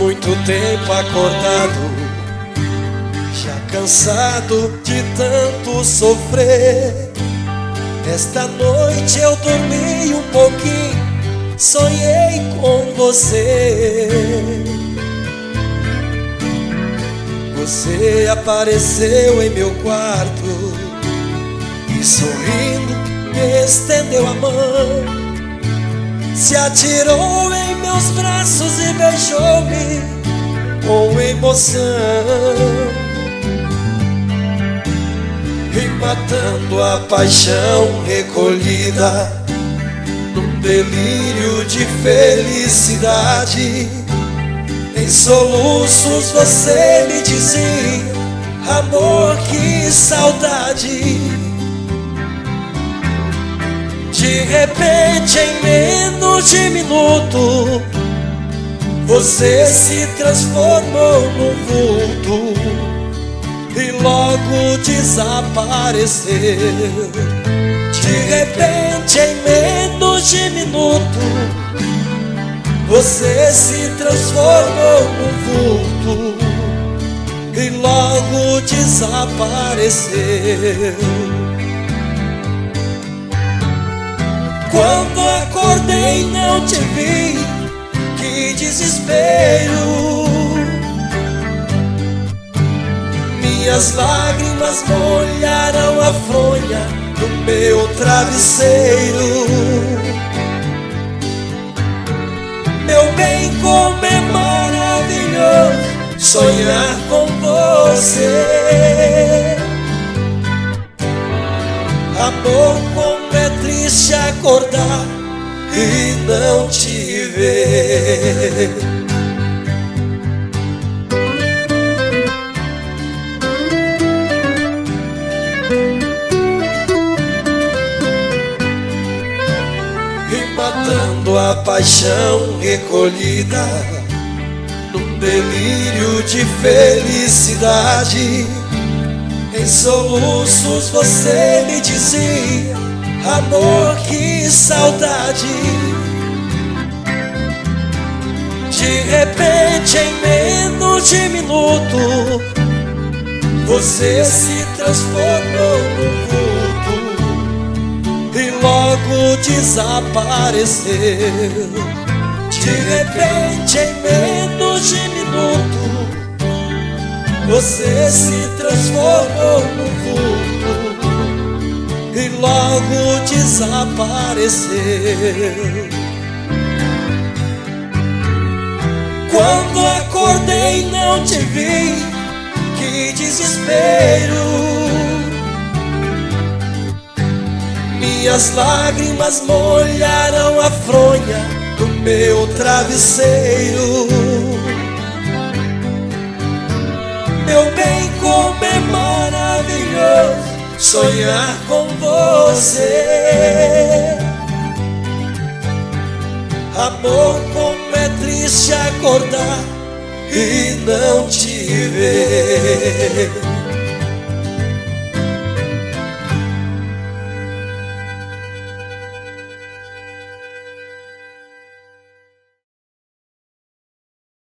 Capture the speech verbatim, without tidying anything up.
muito tempo acordado, já cansado de tanto sofrer. Esta noite eu dormi um pouquinho, sonhei com você. Você apareceu em meu quarto e sorrindo me estendeu a mão, se atirou em meus braços e beijou-me com emoção, e matando a paixão recolhida num delírio de felicidade, em soluços você me dizia: amor, que saudade. De repente, em menos de minuto, você se transformou num vulto e logo desapareceu. De repente, em menos de minuto, você se transformou num vulto e logo desapareceu. Quando acordei não te vi, que desespero. Minhas lágrimas molharam a fronha do meu travesseiro. Meu bem, como é maravilhoso sonhar com você. Amor, como é triste acordar e não te ver. E matando a paixão recolhida num delírio de felicidade, em soluços você me dizia: amor, que saudade. De repente, em menos de minuto, você se transformou num vulto e logo desapareceu. De repente, em menos de minuto, você se transformou num vulto e logo desapareceu. Quando acordei não te vi, que desespero. Minhas lágrimas molharam a fronha do meu travesseiro. Meu bem, como é maravilhoso sonhar com você. Amor, como é triste acordar e não te ver.